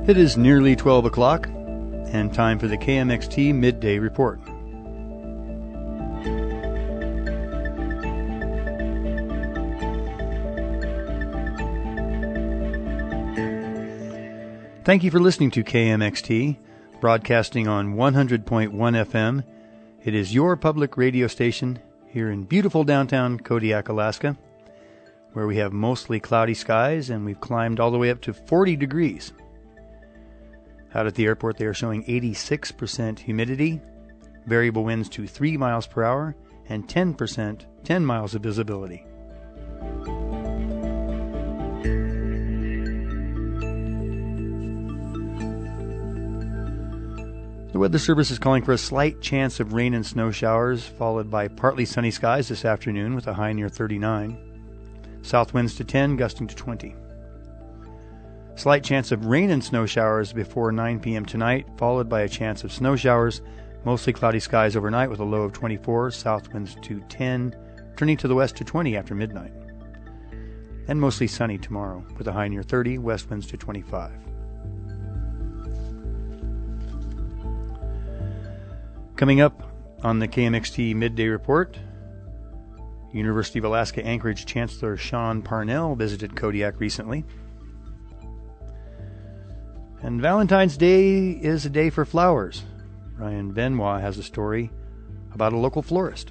It is nearly 12 o'clock and time for the KMXT Midday Report. Thank you for listening to KMXT, broadcasting on 100.1 FM. It is your public radio station here in beautiful downtown Kodiak, Alaska, where we have mostly cloudy skies and we've climbed all the way up to 40 degrees. Out at the airport, they are showing 86% humidity, variable winds to 3 miles per hour, and 10 miles of visibility. The Weather Service is calling for a slight chance of rain and snow showers, followed by partly sunny skies this afternoon with a high near 39. South winds to 10, gusting to 20. Slight chance of rain and snow showers before 9 p.m. tonight, followed by a chance of snow showers, mostly cloudy skies overnight with a low of 24, south winds to 10, turning to the west to 20 after midnight. And mostly sunny tomorrow with a high near 30, west winds to 25. Coming up on the KMXT Midday Report, University of Alaska Anchorage Chancellor Sean Parnell visited Kodiak recently. And Valentine's Day is a day for flowers. Ryan Benoit has a story about a local florist.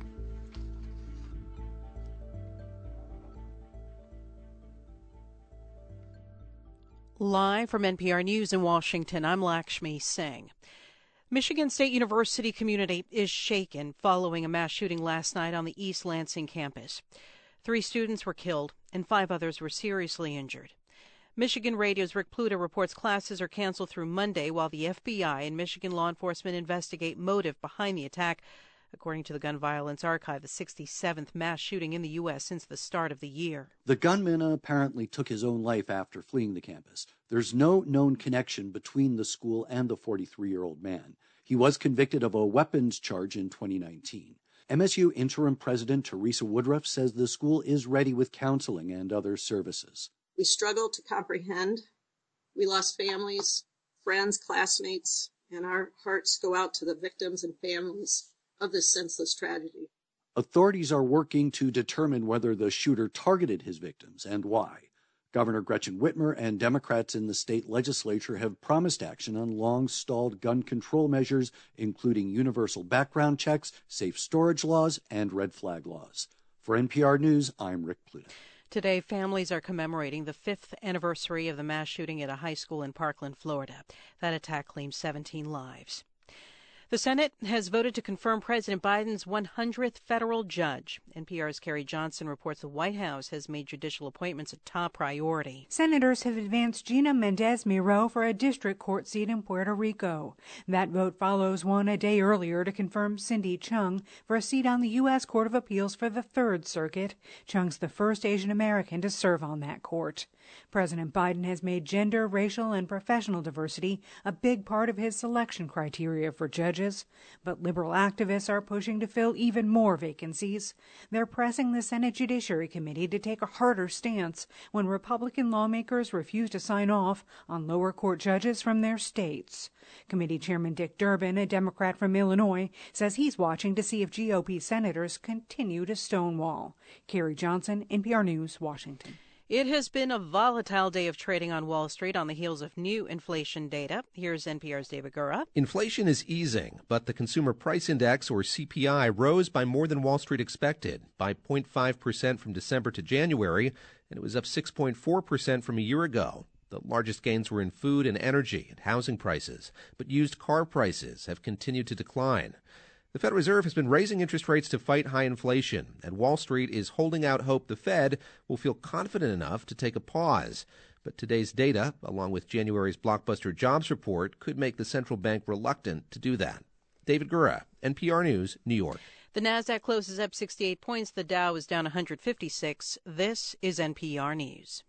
Live from NPR News in Washington, I'm Lakshmi Singh. Michigan State University community is shaken following a mass shooting last night on the East Lansing campus. 3 students were killed and 5 others were seriously injured. Michigan Radio's Rick Pluta reports classes are canceled through Monday while the FBI and Michigan law enforcement investigate motive behind the attack. According to the Gun Violence Archive, the 67th mass shooting in the U.S. since the start of the year. The gunman apparently took his own life after fleeing the campus. There's no known connection between the school and the 43-year-old man. He was convicted of a weapons charge in 2019. MSU interim president Teresa Woodruff says the school is ready with counseling and other services. We struggle to comprehend. We lost families, friends, classmates, and our hearts go out to the victims and families of this senseless tragedy. Authorities are working to determine whether the shooter targeted his victims and why. Governor Gretchen Whitmer and Democrats in the state legislature have promised action on long-stalled gun control measures, including universal background checks, safe storage laws, and red flag laws. For NPR News, I'm Rick Pluta. Today, families are commemorating the 5th anniversary of the mass shooting at a high school in Parkland, Florida. That attack claimed 17 lives. The Senate has voted to confirm President Biden's 100th federal judge. NPR's Carrie Johnson reports the White House has made judicial appointments a top priority. Senators have advanced Gina Mendez-Miro for a district court seat in Puerto Rico. That vote follows one a day earlier to confirm Cindy Chung for a seat on the U.S. Court of Appeals for the Third Circuit. Chung's the first Asian American to serve on that court. President Biden has made gender, racial, and professional diversity a big part of his selection criteria for judges. But liberal activists are pushing to fill even more vacancies. They're pressing the Senate Judiciary Committee to take a harder stance when Republican lawmakers refuse to sign off on lower court judges from their states. Committee Chairman Dick Durbin, a Democrat from Illinois, says he's watching to see if GOP senators continue to stonewall. Carrie Johnson, NPR News, Washington. It has been a volatile day of trading on Wall Street on the heels of new inflation data. Here's NPR's David Gura. Inflation is easing, but the Consumer Price Index, or CPI, rose by more than Wall Street expected, by 0.5% from December to January, and it was up 6.4% from a year ago. The largest gains were in food and energy and housing prices, but used car prices have continued to decline. The Federal Reserve has been raising interest rates to fight high inflation, and Wall Street is holding out hope the Fed will feel confident enough to take a pause. But today's data, along with January's blockbuster jobs report, could make the central bank reluctant to do that. David Gura, NPR News, New York. The Nasdaq closes up 68 points. The Dow is down 156. This is NPR News.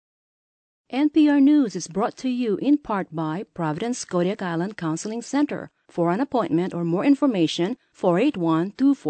NPR News is brought to you in part by Providence Kodiak Island Counseling Center. For an appointment or more information,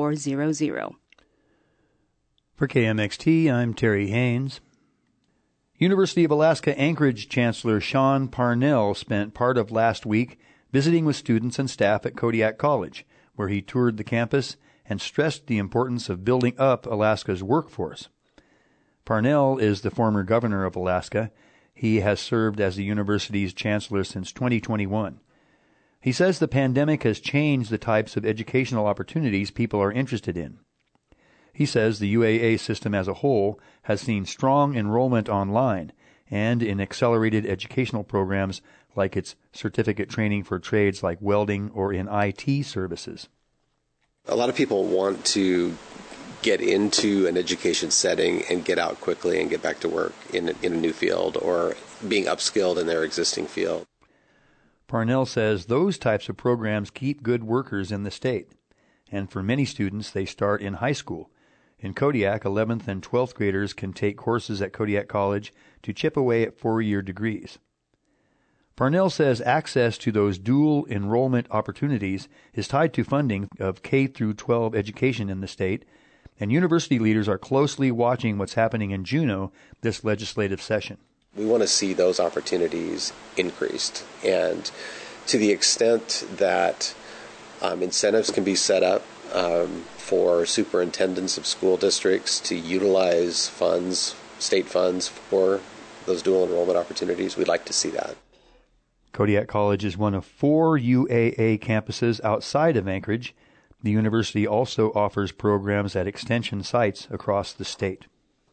481-2400. For KMXT, I'm Terry Haynes. University of Alaska Anchorage Chancellor Sean Parnell spent part of last week visiting with students and staff at Kodiak College, where he toured the campus and stressed the importance of building up Alaska's workforce. Parnell is the former governor of Alaska. He has served as the university's chancellor since 2021. He says the pandemic has changed the types of educational opportunities people are interested in. He says the UAA system as a whole has seen strong enrollment online and in accelerated educational programs like its certificate training for trades like welding or in IT services. A lot of people want to get into an education setting and get out quickly and get back to work in a new field or being upskilled in their existing field. Parnell says those types of programs keep good workers in the state, and for many students they start in high school. In Kodiak, 11th and 12th graders can take courses at Kodiak College to chip away at 4-year degrees. Parnell says access to those dual enrollment opportunities is tied to funding of K-12 education in the state, and university leaders are closely watching what's happening in Juneau this legislative session. We want to see those opportunities increased, and to the extent that incentives can be set up for superintendents of school districts to utilize funds, state funds, for those dual enrollment opportunities, we'd like to see that. Kodiak College is one of 4 UAA campuses outside of Anchorage. The university also offers programs at extension sites across the state.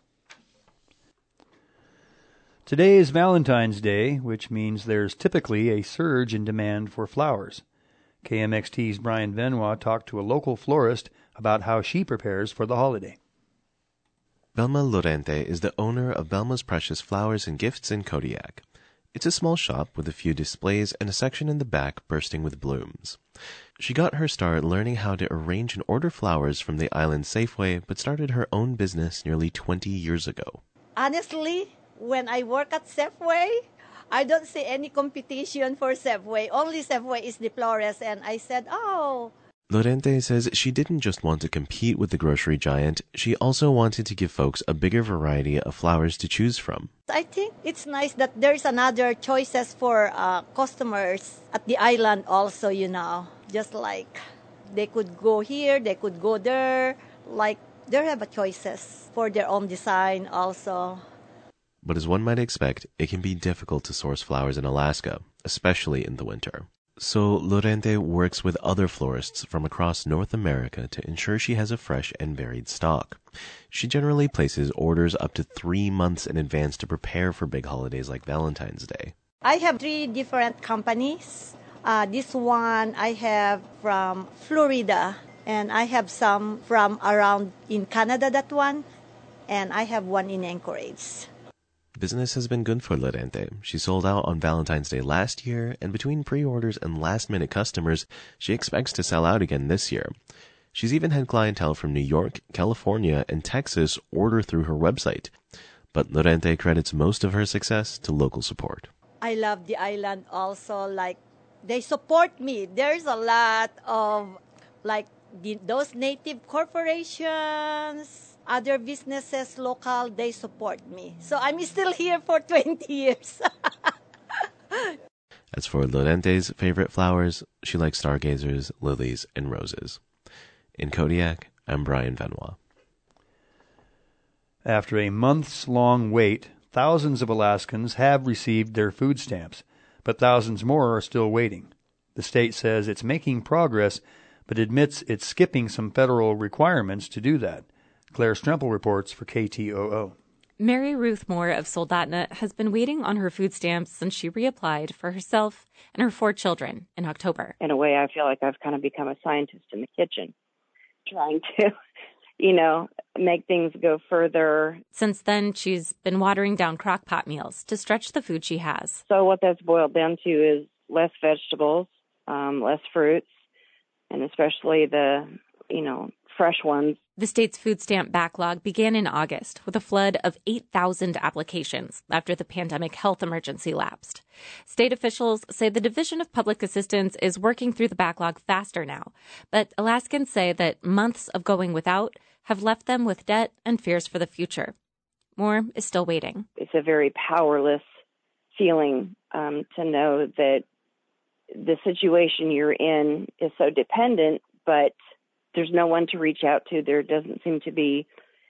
Today is Valentine's Day, which means there's typically a surge in demand for flowers. KMXT's Brian Benoit talked to a local florist about how she prepares for the holiday. Belma Lorente is the owner of Belma's Precious Flowers and Gifts in Kodiak. It's a small shop with a few displays and a section in the back bursting with blooms. She got her start learning how to arrange and order flowers from the island Safeway, but started her own business nearly 20 years ago. Honestly, when I work at Safeway, I don't see any competition for Safeway. Only Safeway is the florist, and I said, oh. Lorente says she didn't just want to compete with the grocery giant, she also wanted to give folks a bigger variety of flowers to choose from. I think it's nice that there's another choices for customers at the island also, you know. Just like they could go here, they could go there, like they have a choices for their own design also. But as one might expect, it can be difficult to source flowers in Alaska, especially in the winter. So Lorente works with other florists from across North America to ensure she has a fresh and varied stock. She generally places orders up to 3 months in advance to prepare for big holidays like Valentine's Day. I have 3 different companies. This one I have from Florida, and I have some from around in Canada, that one, and I have one in Anchorage. Business has been good for Lorente. She sold out on Valentine's Day last year, and between pre-orders and last-minute customers, she expects to sell out again this year. She's even had clientele from New York, California, and Texas order through her website. But Lorente credits most of her success to local support. I love the island also, like, they support me. There's a lot of, like, those native corporations, other businesses, local, they support me. So I'm still here for 20 years. As for Lorente's favorite flowers, she likes stargazers, lilies, and roses. In Kodiak, I'm Brian Benoit. After a months-long wait, thousands of Alaskans have received their food stamps, but thousands more are still waiting. The state says it's making progress, but admits it's skipping some federal requirements to do that. Claire Strempel reports for KTOO. Mary Ruth Moore of Soldotna has been waiting on her food stamps since she reapplied for herself and her 4 children in October. In a way, I feel like I've kind of become a scientist in the kitchen, trying to, make things go further. Since then, she's been watering down crock-pot meals to stretch the food she has. So what that's boiled down to is less vegetables, less fruits, and especially the, fresh ones. The state's food stamp backlog began in August with a flood of 8,000 applications after the pandemic health emergency lapsed. State officials say the Division of Public Assistance is working through the backlog faster now, but Alaskans say that months of going without have left them with debt and fears for the future. Moore is still waiting. It's a very powerless feeling to know that the situation you're in is so dependent, but there's no one to reach out to. There doesn't seem to be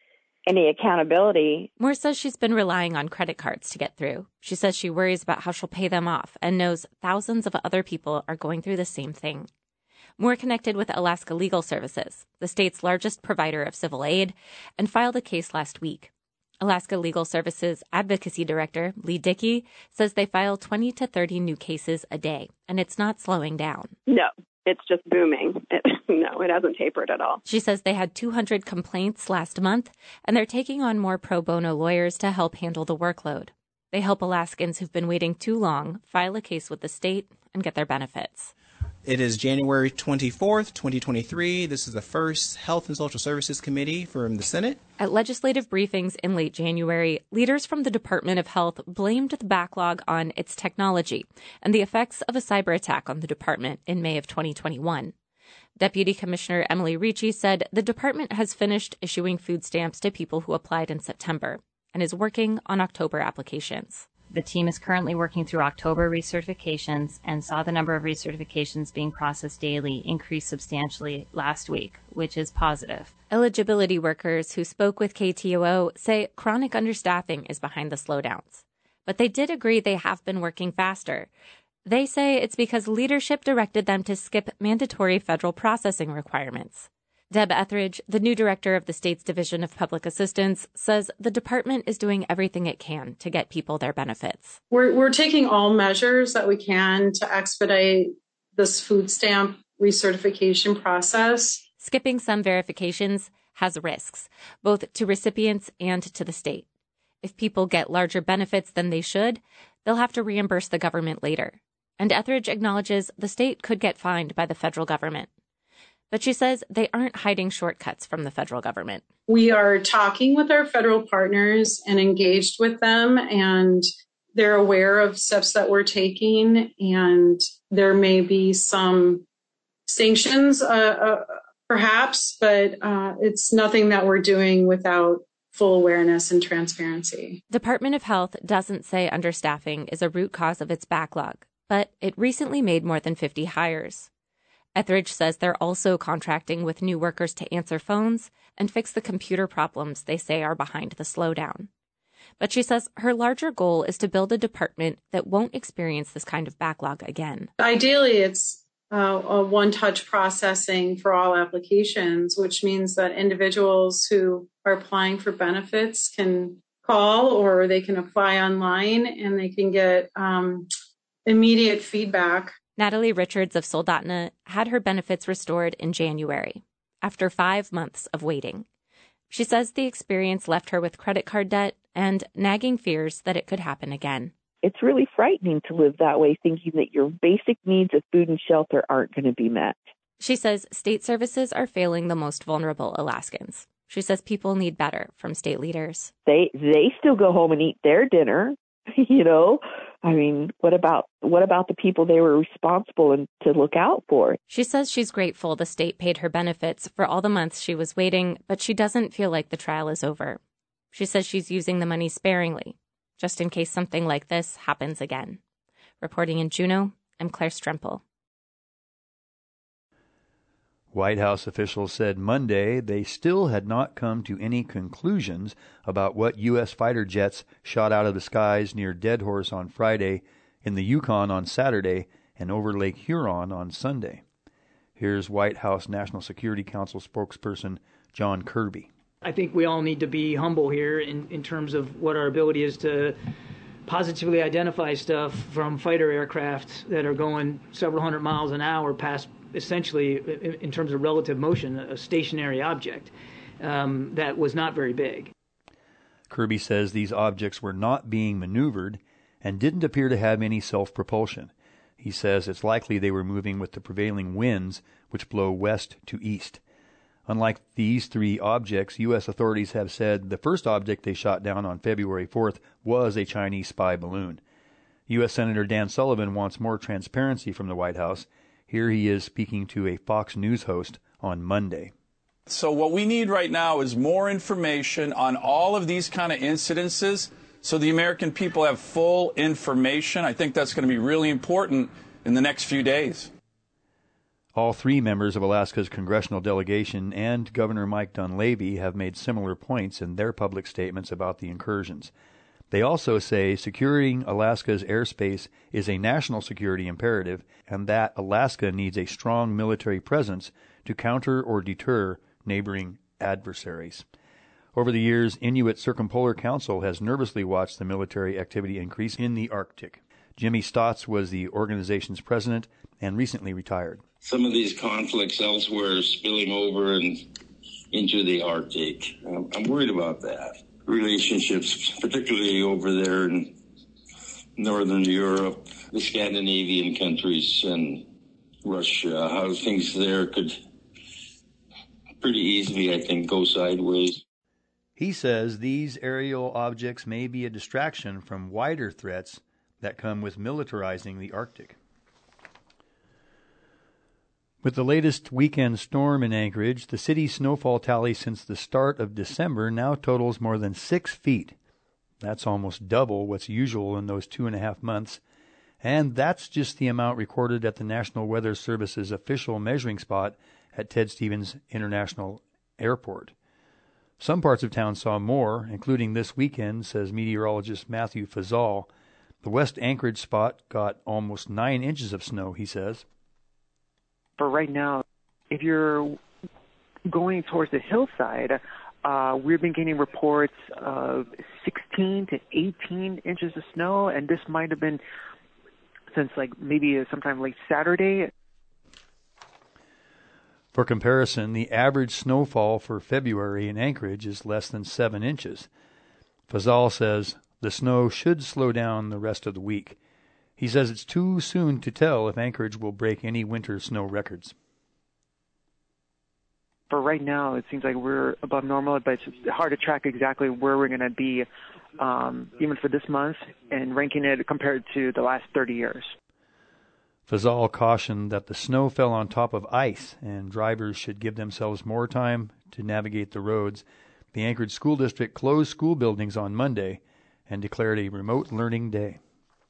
any accountability. Moore says she's been relying on credit cards to get through. She says she worries about how she'll pay them off and knows thousands of other people are going through the same thing. Moore connected with Alaska Legal Services, the state's largest provider of civil aid, and filed a case last week. Alaska Legal Services Advocacy Director Lee Dickey says they file 20 to 30 new cases a day, and it's not slowing down. No, it's just booming. No, it hasn't tapered at all. She says they had 200 complaints last month, and they're taking on more pro bono lawyers to help handle the workload. They help Alaskans who've been waiting too long file a case with the state and get their benefits. It is January 24th, 2023. This is the first Health and Social Services Committee from the Senate. At legislative briefings in late January, leaders from the Department of Health blamed the backlog on its technology and the effects of a cyber attack on the department in May of 2021. Deputy Commissioner Emily Ricci said the department has finished issuing food stamps to people who applied in September and is working on October applications. The team is currently working through October recertifications and saw the number of recertifications being processed daily increase substantially last week, which is positive. Eligibility workers who spoke with KTOO say chronic understaffing is behind the slowdowns. But they did agree they have been working faster. They say it's because leadership directed them to skip mandatory federal processing requirements. Deb Etheridge, the new director of the state's Division of Public Assistance, says the department is doing everything it can to get people their benefits. We're taking all measures that we can to expedite this food stamp recertification process. Skipping some verifications has risks, both to recipients and to the state. If people get larger benefits than they should, they'll have to reimburse the government later. And Etheridge acknowledges the state could get fined by the federal government. But she says they aren't hiding shortcuts from the federal government. We are talking with our federal partners and engaged with them, and they're aware of steps that we're taking, and there may be some sanctions, perhaps, but it's nothing that we're doing without full awareness and transparency. Department of Health doesn't say understaffing is a root cause of its backlog, but it recently made more than 50 hires. Etheridge says they're also contracting with new workers to answer phones and fix the computer problems they say are behind the slowdown. But she says her larger goal is to build a department that won't experience this kind of backlog again. Ideally, it's a one-touch processing for all applications, which means that individuals who are applying for benefits can call or they can apply online and they can get immediate feedback. Natalie Richards of Soldotna had her benefits restored in January, after 5 months of waiting. She says the experience left her with credit card debt and nagging fears that it could happen again. It's really frightening to live that way, thinking that your basic needs of food and shelter aren't going to be met. She says state services are failing the most vulnerable Alaskans. She says people need better from state leaders. They still go home and eat their dinner, you know. I mean, what about the people they were responsible and to look out for? She says she's grateful the state paid her benefits for all the months she was waiting, but she doesn't feel like the trial is over. She says she's using the money sparingly, just in case something like this happens again. Reporting in Juneau, I'm Claire Strempel. White House officials said Monday they still had not come to any conclusions about what U.S. fighter jets shot out of the skies near Deadhorse on Friday, in the Yukon on Saturday, and over Lake Huron on Sunday. Here's White House National Security Council spokesperson John Kirby. I think we all need to be humble here in terms of what our ability is to positively identify stuff from fighter aircraft that are going several hundred miles an hour past, essentially, in terms of relative motion, a stationary object that was not very big. Kirby says these objects were not being maneuvered and didn't appear to have any self-propulsion. He says it's likely they were moving with the prevailing winds, which blow west to east. Unlike these three objects, U.S. authorities have said the first object they shot down on February 4th was a Chinese spy balloon. U.S. Senator Dan Sullivan wants more transparency from the White House. Here he is speaking to a Fox News host on Monday. So what we need right now is more information on all of these kind of incidences so the American people have full information. I think that's going to be really important in the next few days. All three members of Alaska's congressional delegation and Governor Mike Dunleavy have made similar points in their public statements about the incursions. They also say securing Alaska's airspace is a national security imperative and that Alaska needs a strong military presence to counter or deter neighboring adversaries. Over the years, Inuit Circumpolar Council has nervously watched the military activity increase in the Arctic. Jimmy Stotts was the organization's president and recently retired. Some of these conflicts elsewhere are spilling over and into the Arctic. I'm worried about that. Relationships, particularly over there in Northern Europe, the Scandinavian countries and Russia, how things there could pretty easily, I think, go sideways. He says these aerial objects may be a distraction from wider threats that come with militarizing the Arctic. With the latest weekend storm in Anchorage, the city's snowfall tally since the start of December now totals more than 6 feet. That's almost double what's usual in those 2.5 months, and that's just the amount recorded at the National Weather Service's official measuring spot at Ted Stevens International Airport. Some parts of town saw more, including this weekend, says meteorologist Matthew Fazal. The West Anchorage spot got almost 9 inches of snow, he says. For right now, if you're going towards the hillside, we've been getting reports of 16 to 18 inches of snow, and this might have been since maybe sometime late Saturday. For comparison, the average snowfall for February in Anchorage is less than 7 inches. Fazal says the snow should slow down the rest of the week. He says it's too soon to tell if Anchorage will break any winter snow records. For right now, it seems like we're above normal, but it's hard to track exactly where we're going to be, even for this month, and ranking it compared to the last 30 years. Fazal cautioned that the snow fell on top of ice, and drivers should give themselves more time to navigate the roads. The Anchorage School District closed school buildings on Monday and declared a remote learning day.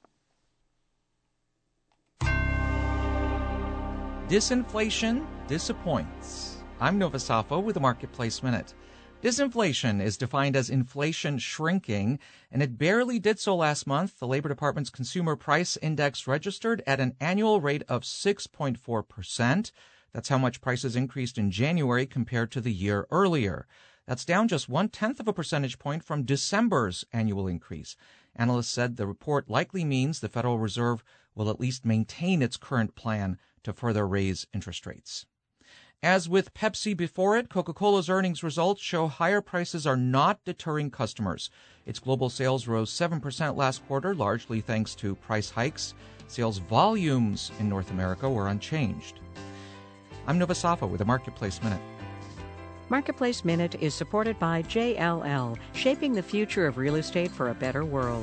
Disinflation disappoints. I'm Nova Safo with the Marketplace Minute. Disinflation is defined as inflation shrinking, and it barely did so last month. The Labor Department's Consumer Price Index registered at an annual rate of 6.4%. That's how much prices increased in January compared to the year earlier. That's down just 0.1 of a percentage point from December's annual increase. Analysts said the report likely means the Federal Reserve will at least maintain its current plan to further raise interest rates. As with Pepsi before it, Coca-Cola's earnings results show higher prices are not deterring customers. Its global sales rose 7% last quarter, largely thanks to price hikes. Sales volumes in North America were unchanged. I'm Nova Safo with the Marketplace Minute. Marketplace Minute is supported by JLL, shaping the future of real estate for a better world.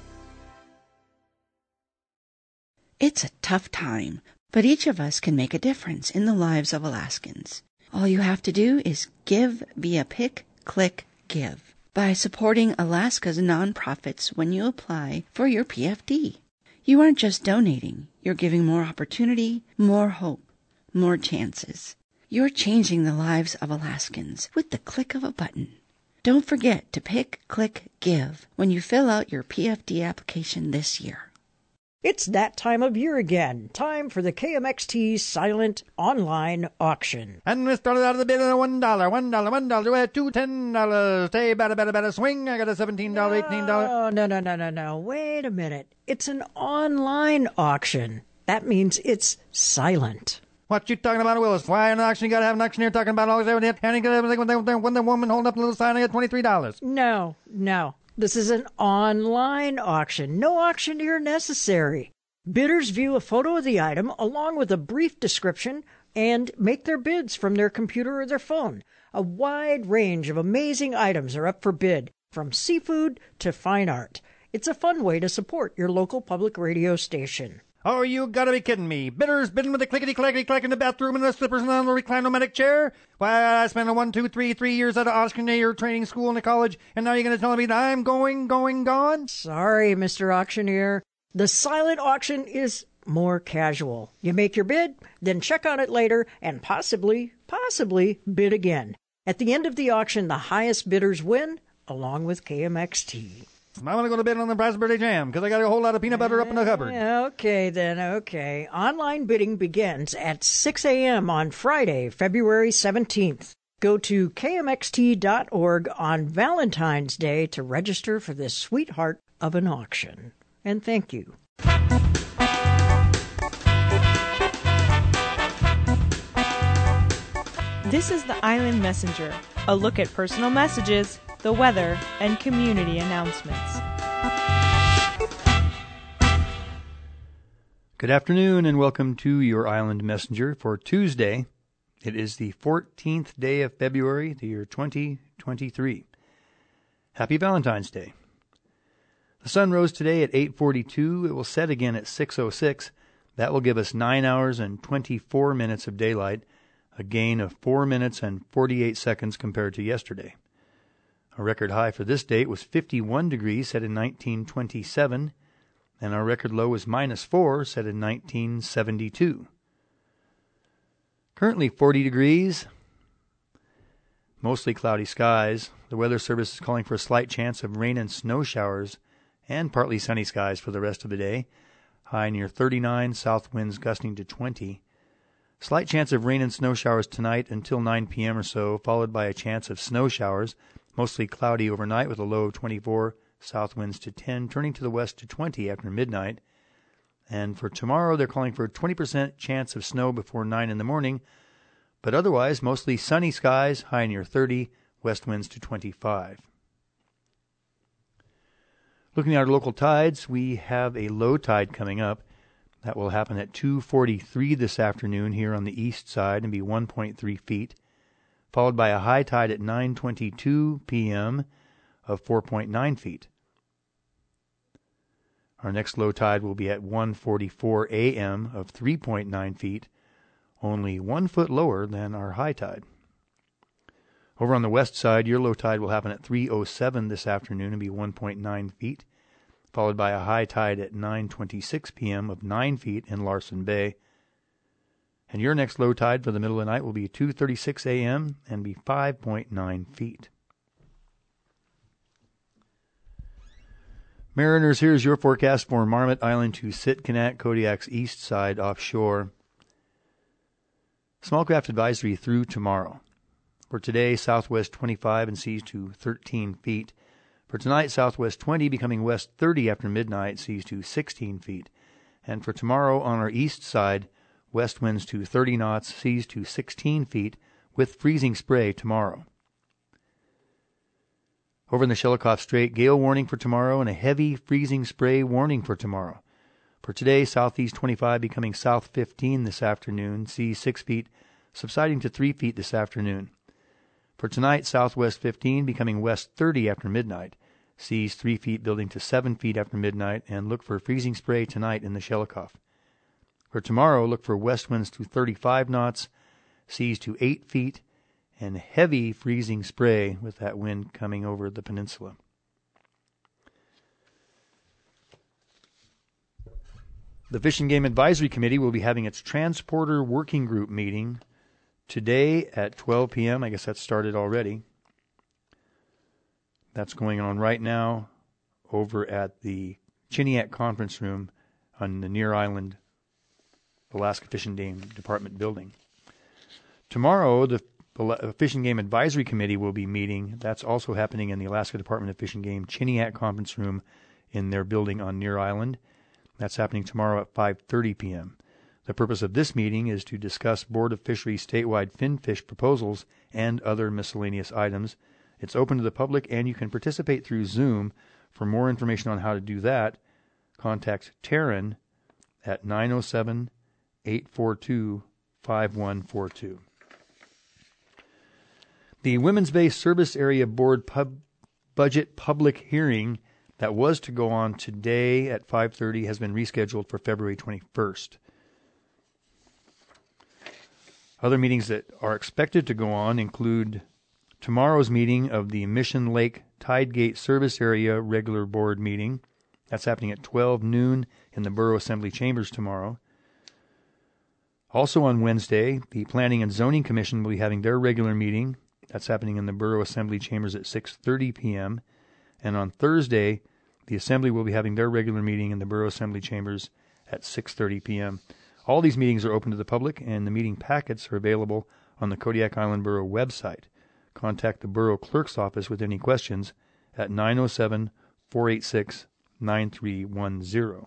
It's a tough time, but each of us can make a difference in the lives of Alaskans. All you have to do is give via Pick, Click, Give by supporting Alaska's nonprofits when you apply for your PFD. You aren't just donating, you're giving more opportunity, more hope, more chances. You're changing the lives of Alaskans with the click of a button. Don't forget to Pick, Click, Give when you fill out your PFD application this year. It's that time of year again. Time for the KMXT silent online auction. And we started out of the bid at $1. We had two $10. Stay, better, swing. I got a $17, $18. No. Wait a minute. It's an online auction. That means it's silent. What you talking about, Willis? Why an auction? You gotta have an auctioneer talking about all this everything. And when the woman holding up the little sign, I got $23. No. This is an online auction. No auctioneer necessary. Bidders view a photo of the item along with a brief description and make their bids from their computer or their phone. A wide range of amazing items are up for bid, from seafood to fine art. It's a fun way to support your local public radio station. Oh, you gotta be kidding me. Bidders bidding with a clickety-clackety-clack in the bathroom and the slippers and on the reclinomatic chair? Why, I spent 3 years at an auctioneer training school and a college, and now you're gonna tell me that I'm gone? Sorry, Mr. Auctioneer. The silent auction is more casual. You make your bid, then check on it later, and possibly bid again. At the end of the auction, the highest bidders win, along with KMXT. I want to go to bed on the raspberry jam because I got a whole lot of peanut butter up in the cupboard. Okay. Online bidding begins at 6 a.m. on Friday, February 17th. Go to kmxt.org on Valentine's Day to register for this sweetheart of an auction. And thank you. This is the Island Messenger, a look at personal messages, the weather, and community announcements. Good afternoon and welcome to your Island Messenger for Tuesday. It is the 14th day of February, the year 2023. Happy Valentine's Day. The sun rose today at 8:42. It will set again at 6:06. That will give us 9 hours and 24 minutes of daylight, a gain of 4 minutes and 48 seconds compared to yesterday. A record high for this date was 51 degrees, set in 1927, and our record low was -4, set in 1972. Currently 40 degrees, mostly cloudy skies. The Weather Service is calling for a slight chance of rain and snow showers and partly sunny skies for the rest of the day. High near 39, south winds gusting to 20. Slight chance of rain and snow showers tonight until 9 p.m. or so, followed by a chance of snow showers. Mostly cloudy overnight with a low of 24, south winds to 10, turning to the west to 20 after midnight. And for tomorrow, they're calling for a 20% chance of snow before 9 in the morning, but otherwise mostly sunny skies, high near 30, west winds to 25. Looking at our local tides, we have a low tide coming up. That will happen at 2:43 this afternoon here on the east side and be 1.3 feet. Followed by a high tide at 9:22 p.m. of 4.9 feet. Our next low tide will be at 1:44 a.m. of 3.9 feet, only 1 foot lower than our high tide. Over on the west side, your low tide will happen at 3:07 this afternoon and be 1.9 feet, followed by a high tide at 9:26 p.m. of 9 feet in Larsen Bay. And your next low tide for the middle of the night will be 2:36 a.m. and be 5.9 feet. Mariners, here's your forecast for Marmot Island to Sitkinak, Kodiak's east side offshore. Small craft advisory through tomorrow. For today, southwest 25 and seas to 13 feet. For tonight, southwest 20, becoming west 30 after midnight, seas to 16 feet. And for tomorrow, on our east side, west winds to 30 knots, seas to 16 feet, with freezing spray tomorrow. Over in the Shelikof Strait, gale warning for tomorrow and a heavy freezing spray warning for tomorrow. For today, southeast 25 becoming south 15 this afternoon, seas 6 feet, subsiding to 3 feet this afternoon. For tonight, southwest 15 becoming west 30 after midnight, seas 3 feet building to 7 feet after midnight, and look for freezing spray tonight in the Shelikof. For tomorrow, look for west winds to 35 knots, seas to 8 feet, and heavy freezing spray with that wind coming over the peninsula. The Fish and Game Advisory Committee will be having its Transporter Working Group meeting today at 12 p.m. I guess that started already. That's going on right now over at the Chiniak Conference Room on the Near Island Alaska Fish and Game Department building. Tomorrow, the Fish and Game Advisory Committee will be meeting. That's also happening in the Alaska Department of Fish and Game Chiniak Conference Room in their building on Near Island. That's happening tomorrow at 5:30 p.m. The purpose of this meeting is to discuss Board of Fisheries statewide finfish proposals and other miscellaneous items. It's open to the public, and you can participate through Zoom. For more information on how to do that, contact Taryn at 907-842-5142. The Women's Bay Service Area Board budget public hearing that was to go on today at 5:30 has been rescheduled for February 21st. Other meetings that are expected to go on include tomorrow's meeting of the Mission Lake Tidegate Service Area Regular Board meeting. That's happening at 12 noon in the Borough Assembly Chambers tomorrow. Also on Wednesday, the Planning and Zoning Commission will be having their regular meeting. That's happening in the Borough Assembly Chambers at 6:30 p.m. And on Thursday, the Assembly will be having their regular meeting in the Borough Assembly Chambers at 6:30 p.m. All these meetings are open to the public, and the meeting packets are available on the Kodiak Island Borough website. Contact the Borough Clerk's office with any questions at 907-486-9310.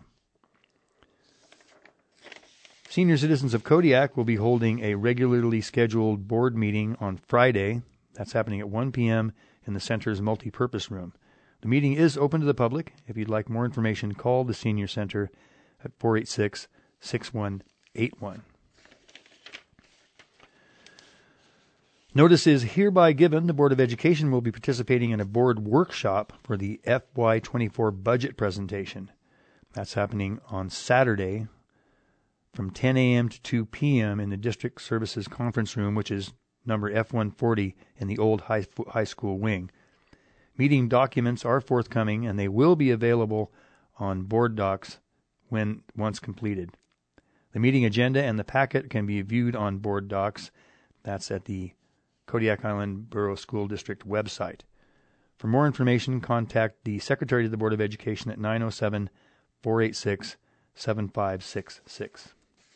Senior citizens of Kodiak will be holding a regularly scheduled board meeting on Friday. That's happening at 1 p.m. in the center's multipurpose room. The meeting is open to the public. If you'd like more information, call the Senior Center at 486-6181. Notice is hereby given. The Board of Education will be participating in a board workshop for the FY24 budget presentation. That's happening on Saturday from 10 a.m. to 2 p.m. in the District Services Conference Room, which is number F140 in the old high school wing. Meeting documents are forthcoming, and they will be available on board docs once completed. The meeting agenda and the packet can be viewed on board docs. That's at the Kodiak Island Borough School District website. For more information, contact the Secretary of the Board of Education at 907-486-7566.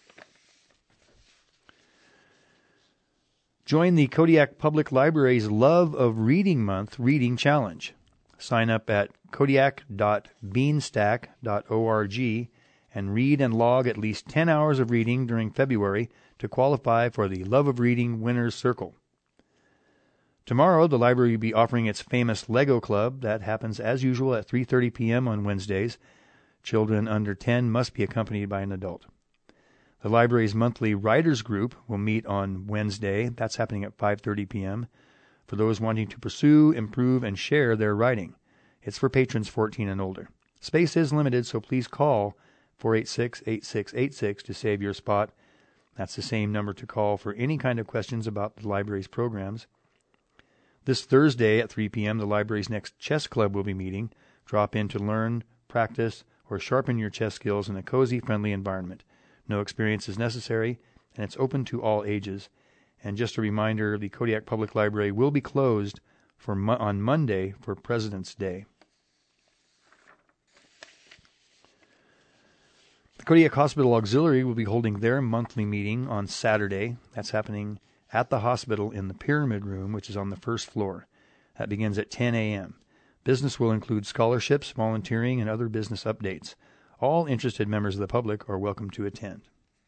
Join the Kodiak Public Library's Love of Reading Month Reading Challenge. Sign up at kodiak.beanstack.org and read and log at least 10 hours of reading during February to qualify for the Love of Reading Winners Circle. Tomorrow, the library will be offering its famous Lego Club. That happens as usual at 3:30 p.m. on Wednesdays. Children under 10 must be accompanied by an adult. The library's monthly writers group will meet on Wednesday. That's happening at 5:30 p.m. for those wanting to pursue, improve, and share their writing. It's for patrons 14 and older. Space is limited, so please call 486-8686 to save your spot. That's the same number to call for any kind of questions about the library's programs. This Thursday at 3 p.m., the library's next chess club will be meeting. Drop in to learn, practice, or sharpen your chess skills in a cozy, friendly environment. No experience is necessary, and it's open to all ages. And just a reminder, the Kodiak Public Library will be closed on Monday for President's Day. The Kodiak Hospital Auxiliary will be holding their monthly meeting on Saturday. That's happening at the hospital in the Pyramid Room, which is on the first floor. That begins at 10 a.m. Business will include scholarships, volunteering, and other business updates. All interested members of the public are welcome to attend.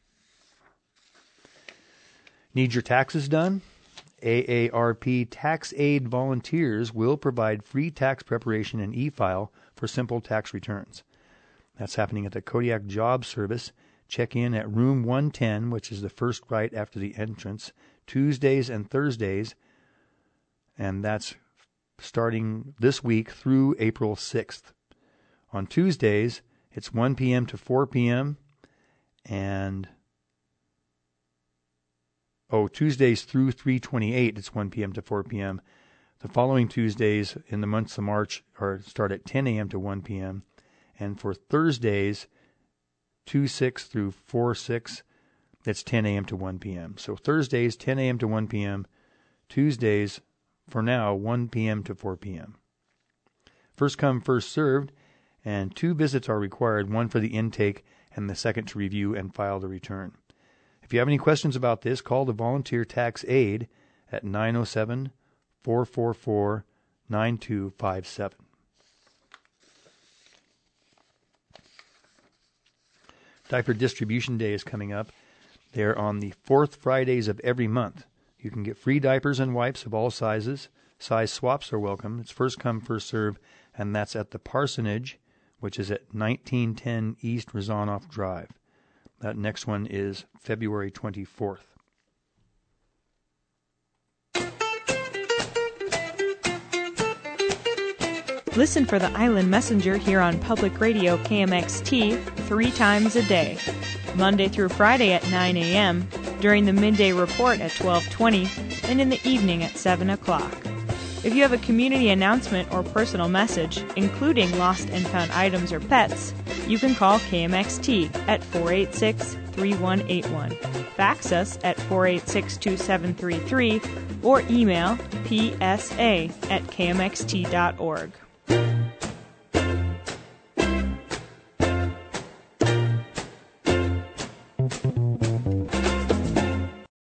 Need your taxes done? AARP Tax Aid volunteers will provide free tax preparation and e-file for simple tax returns. That's happening at the Kodiak Job Service. Check in at room 110, which is the first right after the entrance, Tuesdays and Thursdays, and that's starting this week through April 6th. On Tuesdays, it's 1 p.m. to 4 p.m. and Tuesdays through 3/28, it's 1 p.m. to 4 p.m. The following Tuesdays in the months of March start at 10 a.m. to 1 p.m. And for Thursdays, 2/6 through 4/6, that's 10 a.m. to 1 p.m. So Thursdays, 10 a.m. to 1 p.m. Tuesdays, for now, 1 p.m. to 4 p.m. First come, first served, and 2 visits are required, one for the intake and the second to review and file the return. If you have any questions about this, call the Volunteer Tax Aid at 907-444-9257. Diaper Distribution Day is coming up. They're on the 4th Fridays of every month. You can get free diapers and wipes of all sizes. Size swaps are welcome. It's first come, first serve, and that's at the Parsonage, which is at 1910 East Rezanoff Drive. That next one is February 24th. Listen for the Island Messenger here on Public Radio KMXT 3 times a day, Monday through Friday at 9 a.m., during the midday report at 12:20, and in the evening at 7 o'clock. If you have a community announcement or personal message, including lost and found items or pets, you can call KMXT at 486-3181, fax us at 486-2733, or email psa@kmxt.org.